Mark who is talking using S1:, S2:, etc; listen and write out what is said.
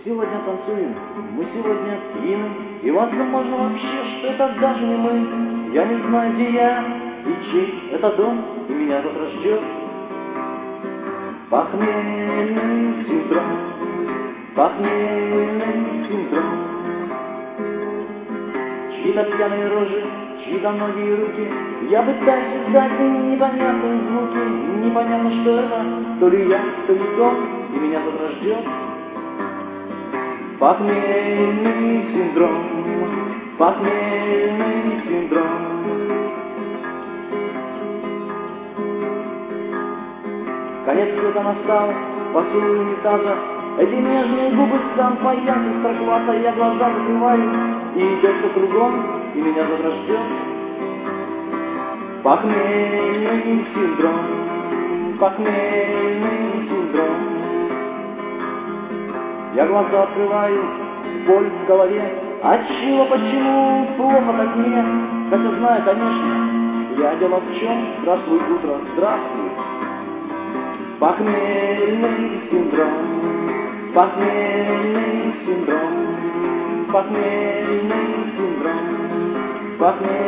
S1: сегодня танцуем, мы сегодня пьяны, и возможно вообще, что это даже не мы. Я не знаю, где я и чей это дом, и меня завтра ждет похмельный синдром, похмельный синдром. Чьи-то пьяные рожи, чьи-то ноги и руки, я пытаюсь издать непонятные звуки. Непонятно, что это, то ли я, то ли сон, и меня завтра ждет похмельный синдром, похмельный синдром. Конец света настал, поцелуй унитаза, эти нежные губы сам появятся строклата. Я глаза закрываю, и идет по кругом, и меня завтра ждет похмельный синдром, похмельный синдром. Я глаза открываю, боль в голове, отчего, почему, плохо так мне, хотя знаю, конечно, я дело в чем. Здравствуй, утро, здравствуй. Похмельный синдром, похмельный синдром, похмельный синдром, похмельный.